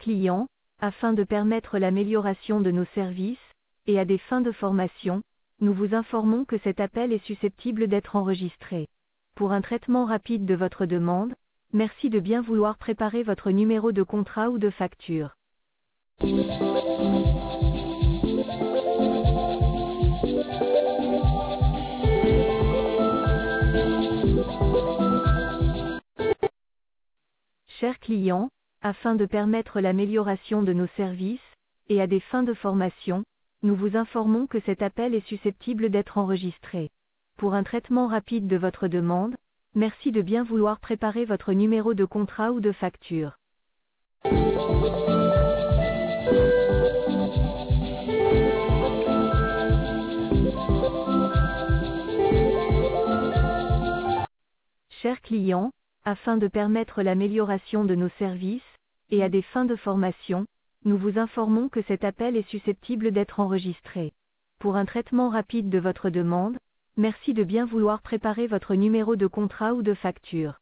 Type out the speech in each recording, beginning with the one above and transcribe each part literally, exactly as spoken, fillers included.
clients, afin de permettre l'amélioration de nos services, et à des fins de formation, nous vous informons que cet appel est susceptible d'être enregistré. Pour un traitement rapide de votre demande, merci de bien vouloir préparer votre numéro de contrat ou de facture. Chers clients, afin de permettre l'amélioration de nos services, et à des fins de formation, nous vous informons que cet appel est susceptible d'être enregistré. Pour un traitement rapide de votre demande, merci de bien vouloir préparer votre numéro de contrat ou de facture. Chers clients, afin de permettre l'amélioration de nos services, et à des fins de formation, nous vous informons que cet appel est susceptible d'être enregistré. Pour un traitement rapide de votre demande, merci de bien vouloir préparer votre numéro de contrat ou de facture.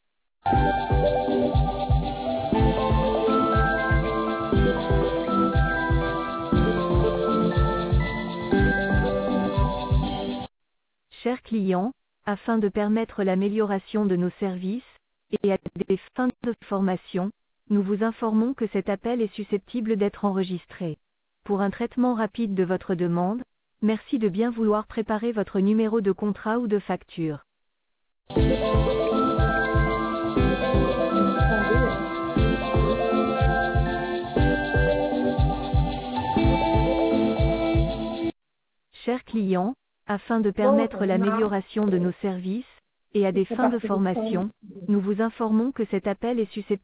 Chers clients, afin de permettre l'amélioration de nos services, et à des fins de formation, nous vous informons que cet appel est susceptible d'être enregistré. Pour un traitement rapide de votre demande, merci de bien vouloir préparer votre numéro de contrat ou de facture. Chers clients, afin de permettre l'amélioration de nos services, et à des fins de formation, nous vous informons que cet appel est susceptible